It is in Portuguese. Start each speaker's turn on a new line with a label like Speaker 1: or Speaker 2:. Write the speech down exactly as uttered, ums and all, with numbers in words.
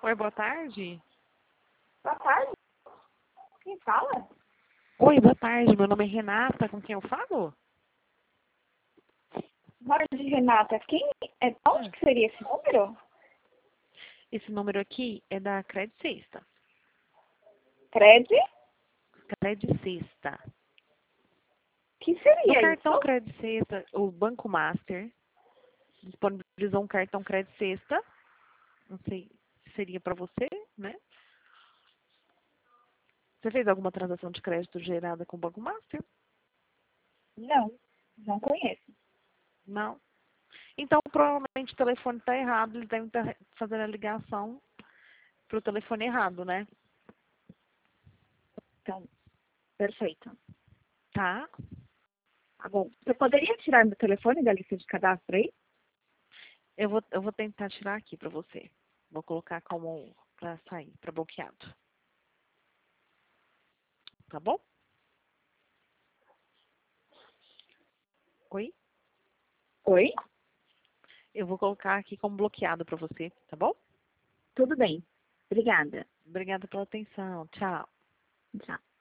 Speaker 1: Oi, boa tarde.
Speaker 2: Boa tarde. Quem fala?
Speaker 1: Oi, boa tarde. Meu nome é Renata. Com quem eu falo?
Speaker 2: Jorge Renata, quem é? Onde que seria esse número?
Speaker 1: Esse número aqui é da Cred Sexta.
Speaker 2: Cred?
Speaker 1: Cred Sexta.
Speaker 2: Que
Speaker 1: No
Speaker 2: seria
Speaker 1: cartão
Speaker 2: isso?
Speaker 1: Cred Sexta, o Banco Master disponibilizou um cartão Cred Sexta. Não sei se seria para você, né? Você fez alguma transação de crédito gerada com o Banco Master?
Speaker 2: Não, não conheço.
Speaker 1: Não. Então, provavelmente o telefone está errado. Eles devem estar fazendo a ligação para o telefone errado, né?
Speaker 2: Então, perfeito.
Speaker 1: Tá?
Speaker 2: Tá bom. Você poderia tirar meu telefone da lista de cadastro aí?
Speaker 1: Eu vou, eu vou tentar tirar aqui para você. Vou colocar como para sair, para bloqueado. Tá bom? Oi?
Speaker 2: Oi?
Speaker 1: Eu vou colocar aqui como bloqueado para você, tá bom?
Speaker 2: Tudo bem. Obrigada.
Speaker 1: Obrigada pela atenção. Tchau.
Speaker 2: Tchau.